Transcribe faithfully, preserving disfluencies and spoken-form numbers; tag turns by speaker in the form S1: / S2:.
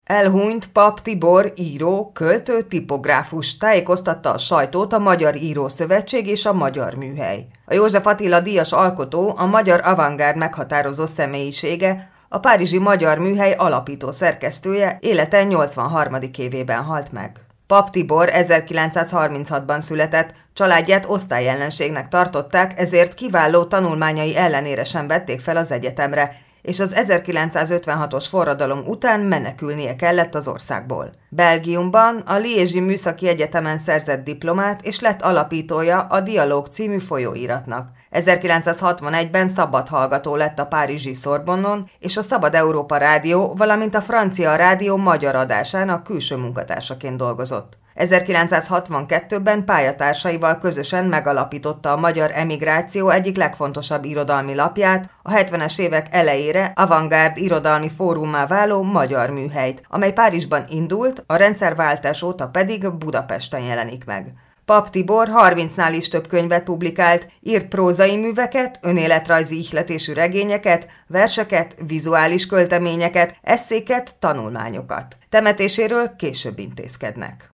S1: Elhunyt Papp Tibor író, költő, tipográfus, tájékoztatta a sajtót a Magyar Írószövetség és a Magyar Műhely. A József Attila díjas alkotó, a magyar avantgárd meghatározó személyisége, a párizsi Magyar Műhely alapító szerkesztője, élete nyolcvanharmadik évében halt meg. Papp Tibor ezerkilencszázharminchatban született, családját osztályellenségnek tartották, ezért kiváló tanulmányai ellenére sem vették fel az egyetemre, és az ezerkilencszázötvenhatos forradalom után menekülnie kellett az országból. Belgiumban a Liézsi Műszaki Egyetemen szerzett diplomát, és lett alapítója a Dialóg című folyóiratnak. ezerkilencszázhatvanegyben szabad hallgató lett a párizsi Sorbonnon, és a Szabad Európa Rádió, valamint a Francia Rádió magyar adásának külső munkatársaként dolgozott. ezerkilencszázhatvankettőben pályatársaival közösen megalapította a magyar emigráció egyik legfontosabb irodalmi lapját, a hetvenes évek elejére avantgárd irodalmi fórummá váló Magyar Műhelyt, amely Párizsban indult, a rendszerváltás óta pedig Budapesten jelenik meg. Papp Tibor harmincnál is több könyvet publikált, írt prózai műveket, önéletrajzi ihletésű regényeket, verseket, vizuális költeményeket, esszéket, tanulmányokat. Temetéséről később intézkednek.